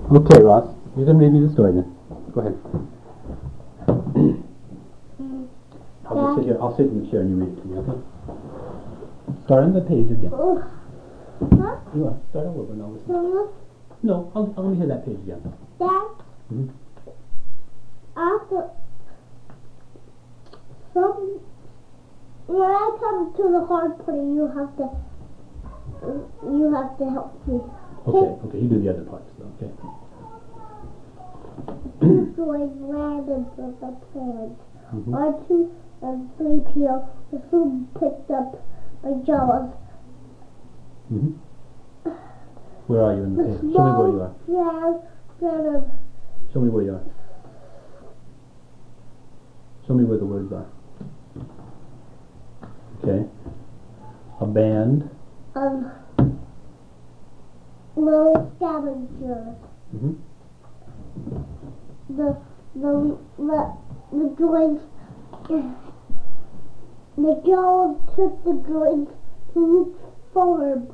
Okay, Ross, you can read me the story then. Go ahead. I'll just sit here. I'll sit in the chair and you read it to me, okay? Start on the page again. Huh? You want start over and I'll listen. No, No, I'll let me hear that page again. Dad, after when I come to the hard part, you have to help me. Okay, you do the other parts though, okay? Two droids landed from the planet. R2 and 3PO were soon picked up by Jawas. Where are you in the page? Show me where you are. Show me where you are. Show me where the words are. Okay. A band. Little scavengers. The droids. The Jawas took the droids to Luke's farm,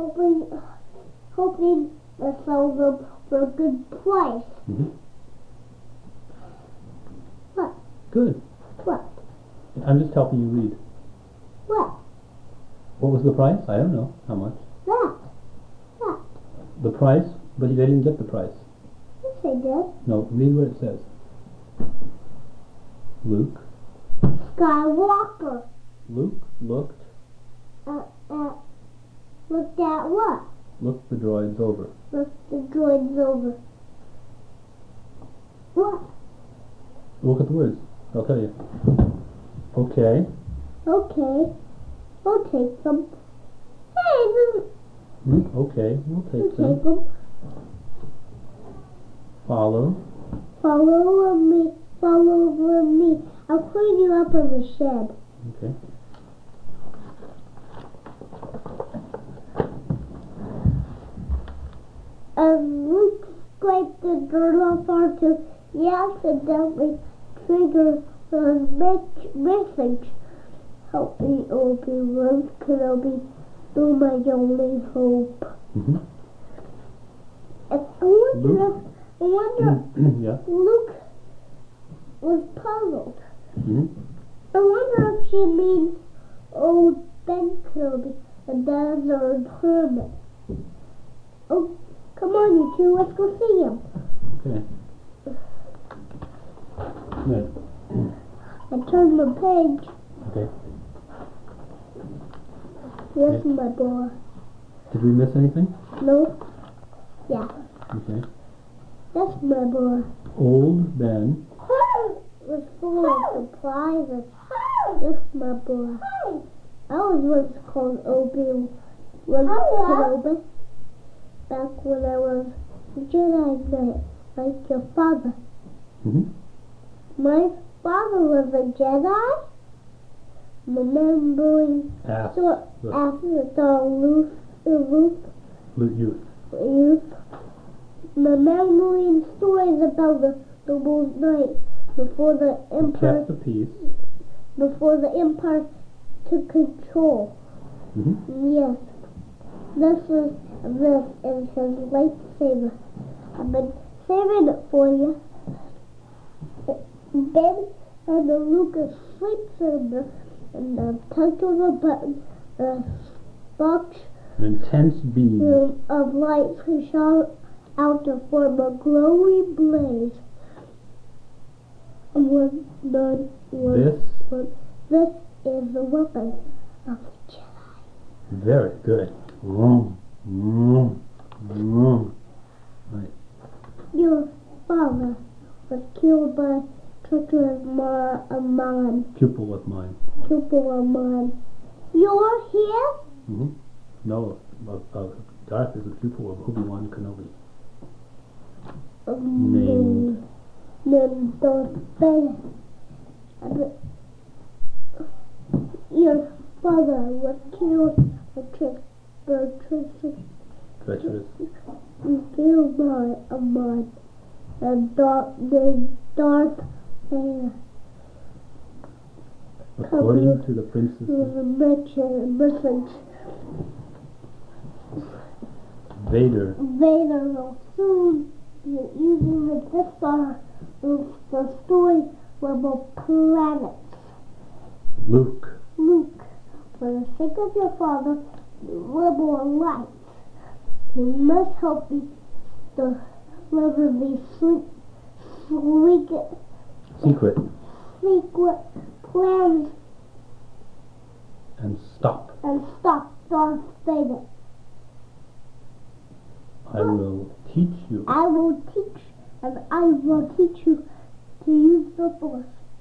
hoping to sell them for a good price. What? Good. What? I'm just helping you read. What? What was the price? I don't know. How much? That. The price? But they didn't get the price. Yes, they did. No, read what it says. Luke. Skywalker. Luke looked. Looked at what? Looked the droids over. Looked the droids over. What? Look at the words. I'll tell you. Okay. Okay. I'll take them. Hey, Okay, we'll take take them. them. Follow. Follow me. Follow me. I'll clean you up in the shed. Okay. As Luke scraped the dirt off R2, he accidentally triggered the message. Help me, Obi-Wan Kenobi. You're my only hope. And I wonder Yeah. Luke was puzzled. I wonder if she means old Ben Kenobi, the desert hermit. Oh, come on, you two, let's go see him. Okay. Good. I turned the page. Okay. Yes, my boy. Did we miss anything? No? Yeah. Okay. Yes, my boy. Old Ben. Was full of surprises. Yes, my boy. I was once called Obi-Wan Kenobi. Back when I was a Jedi Knight, like your father. My father was a Jedi. Remembering after the youth. Remembering stories about the noble knight before the Empire kept the peace. Before the Empire took control. Yes. This is his lightsaber. I've been saving it for you. Ben and the Lucas lightsaber and the touch of the button, the sparks An intense beam of light shot out to form a glowing blaze. This is the weapon of the Jedi. Very good. Right. Your father was killed by treacherous Amon. Pupil of mine. You're here? No, Darth is a pupil of Obi-Wan Kenobi. Named Darth Vader. Your father was killed by Treacherous. Killed by Amon and named Darth Vader. According to the princess. Message. Vader Vader will soon using the Death Star of the story level planets. Luke. Luke, for the sake of your father, rebel lights, you must help me deliver these Secret. secret plans And stop. Darth Vader. I will teach you. I will teach you to use the Force.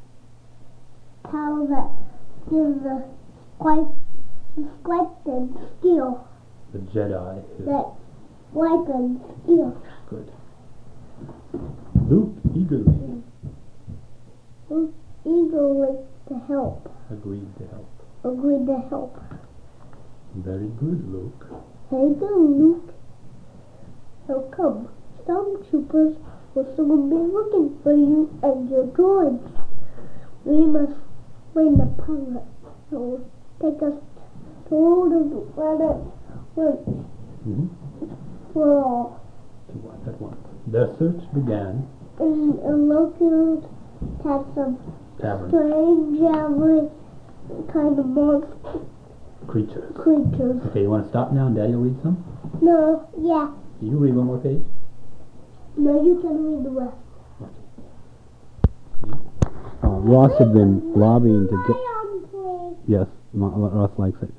How that gives the strength and skill. The Jedi. That weapon skill. Good. Luke eagerly Eagerly to help. agreed to help. Agreed to help. Very good, Luke. Hey there, Luke. So come, stormtroopers will soon be looking for you and your droids. We must find a pilot that will take us to all the planet for all. At once. Their search began. In a local some Tavern. strange, kind of monster Creatures. creatures. Okay, you want to stop now and Daddy will read some? No, yeah. You read one more page? No, you can read the rest. Ross had been lobbying to get... Please. Yes, Ross likes it.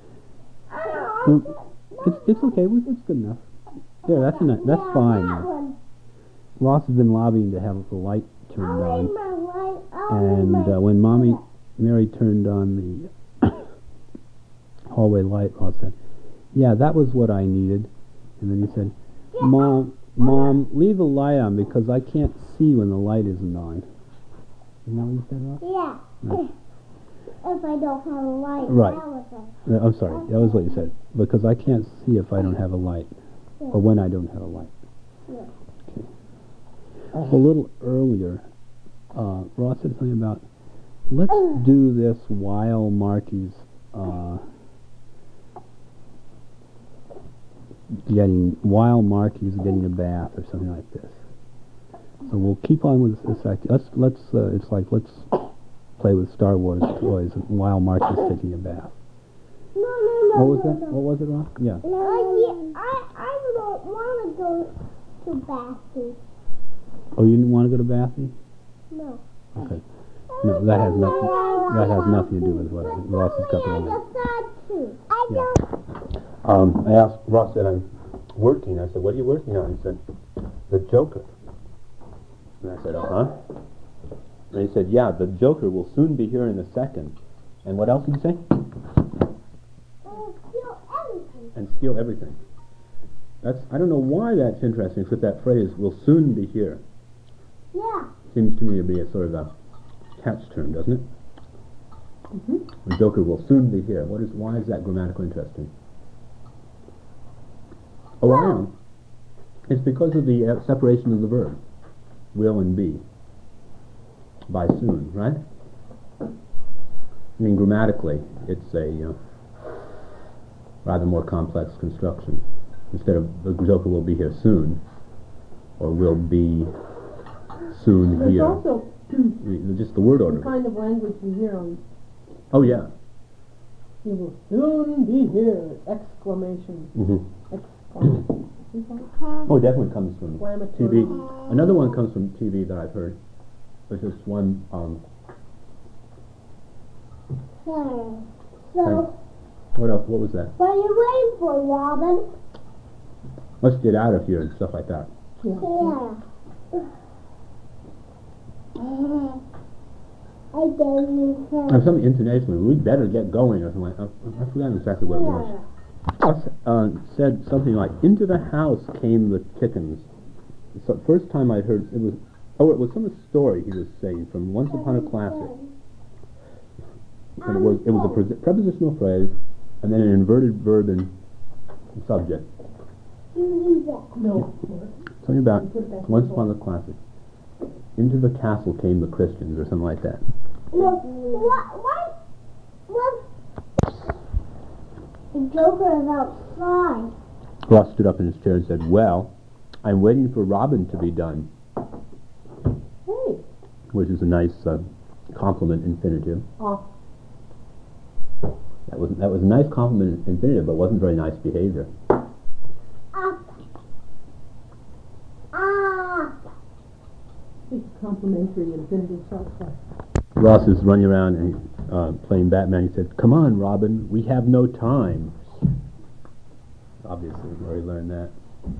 It's okay. It's good enough. There, that's fine. Ross has been lobbying to have the light turned on. And when Mary turned on the hallway light, Ross said, "Yeah, that was what I needed." And then he said, Mom, leave the light on because I can't see when the light isn't on." Isn't that what you said, Ross? Yeah. No. If I don't have a light. Right. No, I'm sorry. That was what you said. Because I can't see if I don't have a light. Or when I don't have a light. Yeah. Okay. A little earlier, Ross said something about, let's do this while Marky's getting a bath or something like this. So we'll keep on with this. Let's play with Star Wars toys while Marky's taking a bath. No. What was that? What was it, Ross? Yeah. I don't want to go to Bathy. Oh, you didn't want to go to Bathy? No. Okay. No, that has nothing to do with what Ross has got going on. I asked Ross, said I'm working. I said, "What are you working on?" He said, "The Joker." And I said, "Uh-huh." And he said, "Yeah, the Joker will soon be here in a second." And what else did he say? Steal everything. And steal everything. I don't know why that's interesting, except that phrase, "will soon be here." Yeah. Seems to me to be a sort of a catch term, doesn't it? Mm-hmm. The Joker will soon be here. Why is that grammatically interesting? Oh, I know. It's because of the separation of the verb, will and be, by soon, right? I mean, grammatically, it's a rather more complex construction. Instead of the Joker will be here soon, or will be soon There's here. also Just the word order. the kind of language you hear on, Oh, yeah. "He will soon be here!" Exclamation. Mm-hmm. Exclamation. Oh, it definitely comes from Exclamatory. TV. Another one comes from TV that I've heard, which is one, So, what else? What was that? what are you waiting for, Robin? Let's get out of here and stuff like that. Yeah. I gave you And some intonation, we'd better get going or something like that. I forgot exactly what it was. Said something like, "Into the house came the chickens." So first time I heard it was from a story he was saying from Once Upon a Classic. And it was a prepositional phrase and then an inverted verb and subject. No. Something about Once Upon a Classic. Into the castle came the Christians or something like that. No, what the Joker is outside. Ross stood up in his chair and said, "Well, I'm waiting for Robin to be done. Hey. Which is a nice compliment infinitive. Oh. That was a nice compliment infinitive, but wasn't very nice behavior. It's complimentary infinitive short stuff. Ross is running around and playing Batman. He said, "Come on, Robin, we have no time." Obviously, we already learned that.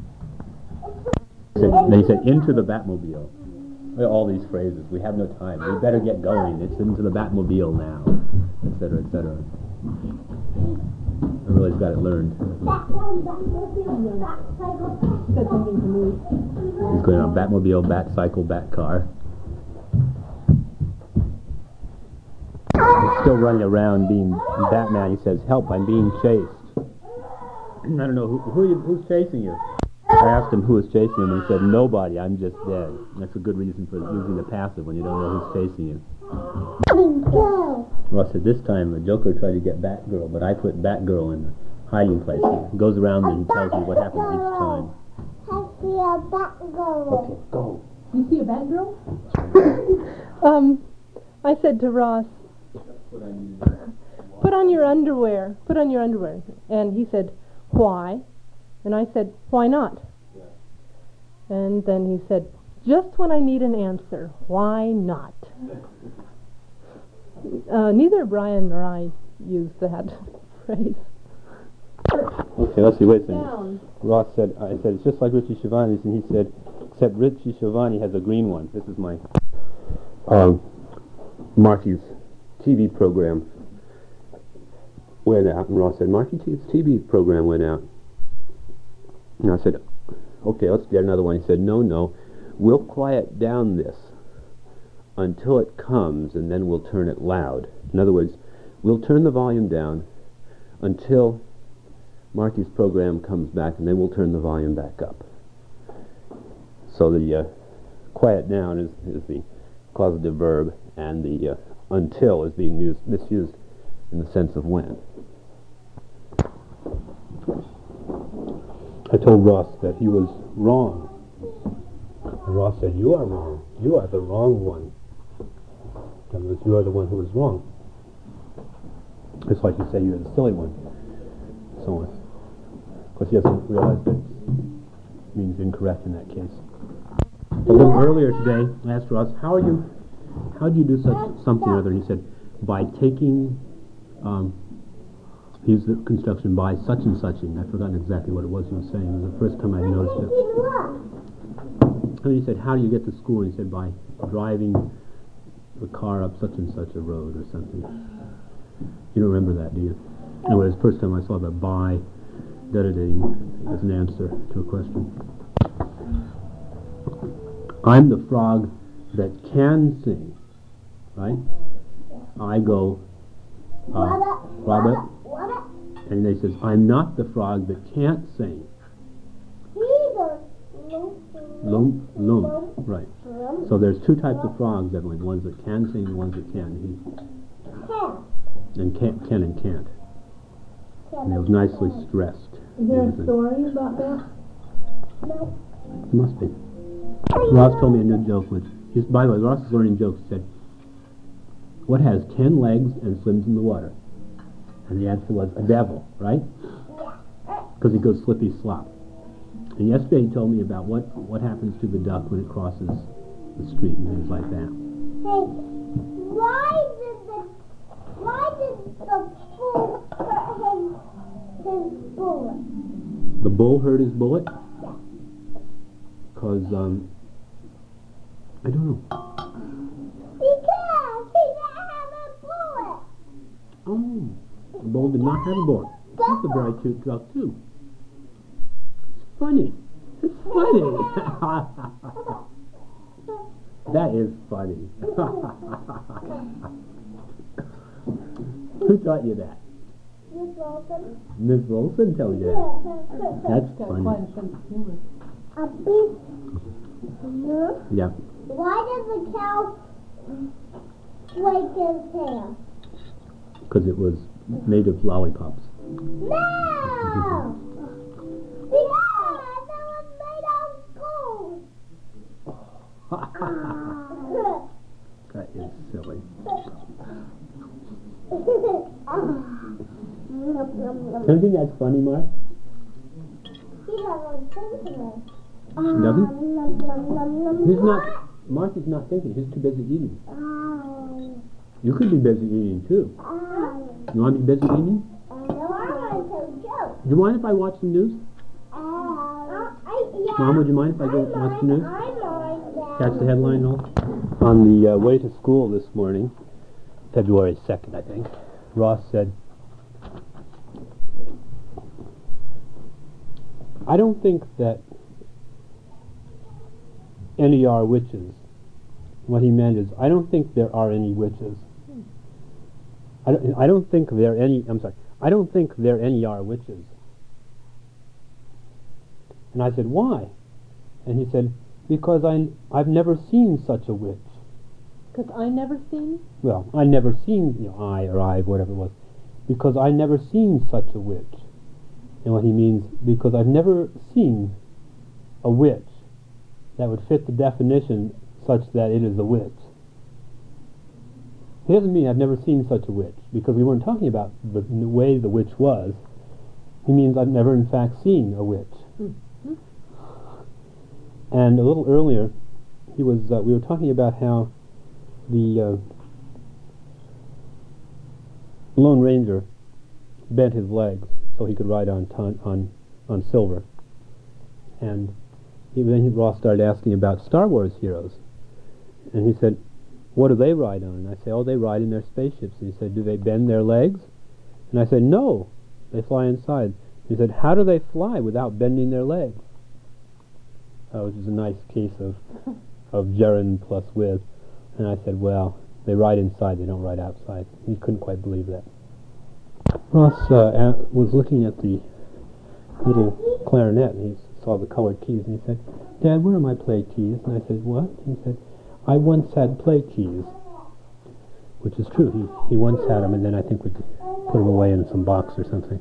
Then he said, "Into the Batmobile." All these phrases. We have no time. We better get going. It's into the Batmobile now, etc., etc. I really got it learned. Said something to me. He's going on Batmobile, Batcycle, Batcar. He's still running around being Batman. He says, "Help, I'm being chased." I don't know, who's chasing you? I asked him who was chasing him, and he said, "Nobody, I'm just dead." And that's a good reason for using the passive when you don't know who's chasing you. Ross said, "This time the Joker tried to get Batgirl, but I put Batgirl in a hiding place. He goes around and tells me what happens each time." I see a Batgirl. Okay, go. You see a Batgirl? I said to Ross, put on your underwear. And he said, "Why?" And I said, "Why not?" And then he said, "Just when I need an answer, why not?" Neither Brian nor I used that phrase. Okay, let's see, wait a second. Down. Ross said, I said, "It's just like Richie Schiavone's," and he said, "Except Richie Schiavone has a green one." This is my Marky's TV program went out, and Ross said, "Marky's TV program went out." And I said, "Okay, let's get another one." He said, No, we'll quiet down this until it comes, and then we'll turn it loud." In other words, we'll turn the volume down until Marky's program comes back, and then we'll turn the volume back up. So the quiet down is the causative verb, and the until is being misused in the sense of when. I told Ross that he was wrong. And Ross said, "You are wrong. You are the wrong one." In other words, you are the one who was wrong. It's like you say you're the silly one. So on. Of course, he doesn't realize that it means incorrect in that case. A little earlier today, I asked Ross, how do you do something or other? And he said, by taking, he used the construction by such and suching. I've forgotten exactly what it was he was saying. It was the first time I noticed it. And he said, "How do you get to school?" And he said, "By driving the car up such and such a road," or something. You don't remember that, do you? Anyway, it was the first time I saw the by dedicating as an answer to a question. I'm the frog that can sing, right? I go, Robert, and they says, "I'm not the frog that can't sing." Lump, right. So there's two types of frogs, Evelyn. Ones that can sing and ones that can't. And can and can't. And it was nicely stressed. Is there a story about that? No. It must be. Ross told me a new joke. By the way, Ross is learning jokes. He said, "What has 10 legs and swims in the water?" And the answer was a devil, right? Because he goes slippy slop. And yesterday he told me about what happens to the duck when it crosses the street and things like that. Hey, why did the bull hurt his bullet? The bull hurt his bullet? Because, I don't know. Because he didn't have a bullet. Oh, the bull did not have a bullet. That's a very cute duck, too. It's funny. It's funny. That is funny. Who taught you that? Miss Wilson. Miss Wilson told you that. That's Got funny. quite a sense of humor. A big. Yeah. Why does the cow flake his hair? Because it was made of lollipops. No! Because it was made of That is silly. Don't you think that's funny, Mark? He doesn't think to me. He doesn't? He's not. Mark is not thinking. He's too busy eating. You could be busy eating too. You want to be busy eating? Do you mind if I watch the news? Mom, would you mind if I go watch the news? Catch the headline and all? On the way to school this morning, February 2nd, I think, Ross said, I don't think that any are witches. What he meant is, I don't think there are any witches. I don't think there are any, I'm sorry, I don't think there any are witches. And I said, why? And he said, because I've never seen such a witch. Because I never seen? Well, I never seen, I, whatever it was. Because I never seen such a witch. And what he means, because I've never seen a witch that would fit the definition such that it is a witch. It doesn't mean I've never seen such a witch, because we weren't talking about the way the witch was. He means I've never in fact seen a witch. Mm-hmm. And a little earlier, we were talking about how the Lone Ranger bent his legs so he could ride on Silver. And then Ross started asking about Star Wars heroes. And he said, what do they ride on? And I said, oh, they ride in their spaceships. And he said, do they bend their legs? And I said, no, they fly inside. He said, how do they fly without bending their legs? Which is a nice case of gerund plus with. And I said, well, they ride inside, they don't ride outside. He couldn't quite believe that. Ross was looking at the little clarinet, and he saw the colored keys, and he said, Dad, where are my play keys? And I said, what? And he said, I once had play keys. Which is true. He once had them, and then I think we put them away in some box or something.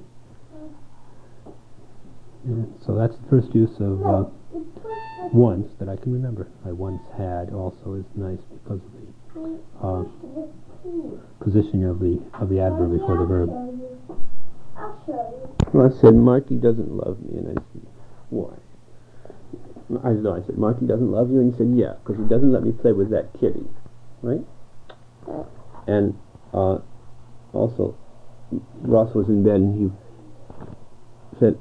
And so that's the first use of once that I can remember. I once had also is nice because of the position of the adverb before the verb. Well, I said, Marky doesn't love me, and I said, why? I said, Marky doesn't love you, and he said, yeah, because he doesn't let me play with that kitty, right? And also, Ross was in bed, and he said,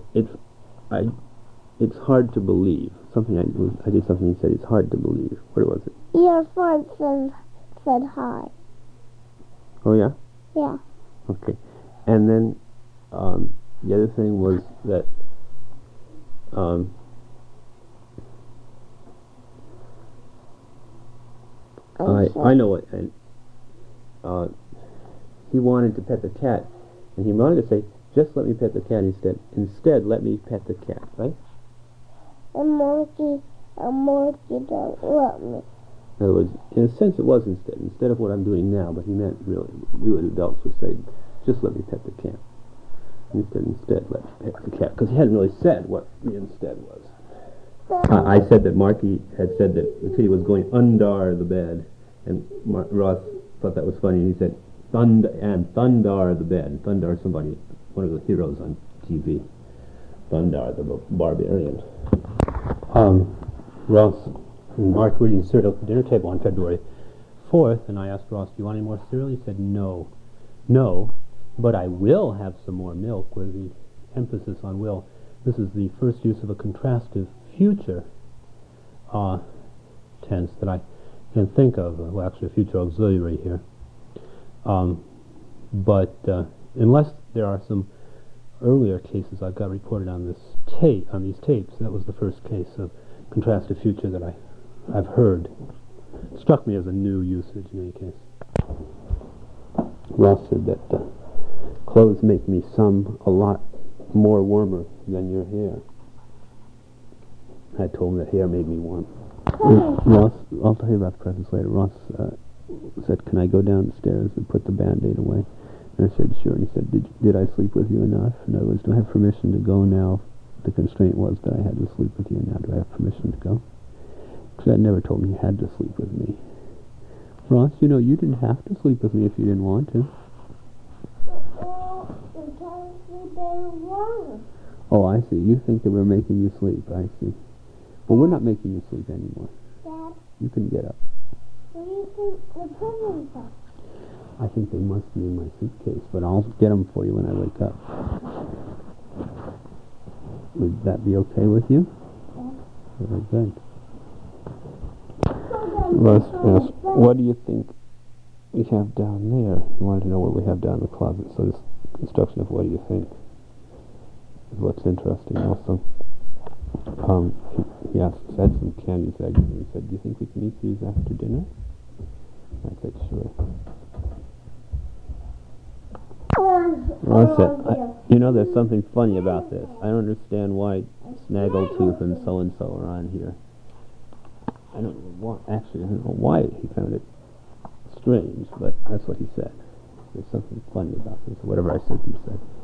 it's hard to believe. I did something. He said, it's hard to believe. What was it? Your friend said hi. Oh yeah. Yeah. Okay. And then the other thing was that I know it. And he wanted to pet the cat, and he wanted to say, just let me pet the cat instead. Instead, let me pet the cat, right? A monkey don't let me. In other words, in a sense, it was instead of what I'm doing now, but he meant really, we adults would say, just let me pet the cat. And he said, instead, let me pet the cat, because he hadn't really said what the instead was. I said that Marky had said that the kitty was going under the bed, and Ross thought that was funny, and he said, Thundar the bed. Thundar, somebody, one of the heroes on TV. Thundar the barbarian. Ross and Mark were eating cereal at the dinner table on February 4th, and I asked Ross, do you want any more cereal? He said, no. No, but I will have some more milk, with the emphasis on will. This is the first use of a contrastive future tense that I can think of. Well, actually, a future auxiliary here. But unless there are some earlier cases I've got reported on this on these tapes, that was the first case of contrastive future that I've heard. It struck me as a new usage in any case. Ross said that clothes make me a lot more warmer than your hair. I told him that hair made me warm. Ross, I'll tell you about the presents later. Ross said, can I go downstairs and put the Band-Aid away? And I said, sure. And he said, did I sleep with you enough? In other words, do I have permission to go now? The constraint was that I had to sleep with you. Now do I have permission to go? Dad never told me you had to sleep with me. Ross, you know, you didn't have to sleep with me if you didn't want to. You can't sleep any longer. Oh, I see. You think that we're making you sleep. I see. Well, we're not making you sleep anymore. Dad, You can get up. where do you think the presents are? I think they must be in my suitcase, but I'll get them for you when I wake up. Would that be okay with you? Yeah. Very good. Russ asked, what do you think we have down there? He wanted to know what we have down in the closet, so this construction of what do you think is what's interesting also. He said some candies eggs, and he said, do you think we can eat these after dinner? I said, sure. Ross said, you know, there's something funny about this. I don't understand why Snaggletooth and so-and-so are on here. I don't know why he found it strange, but that's what he said. There's something funny about this, whatever I said, he said.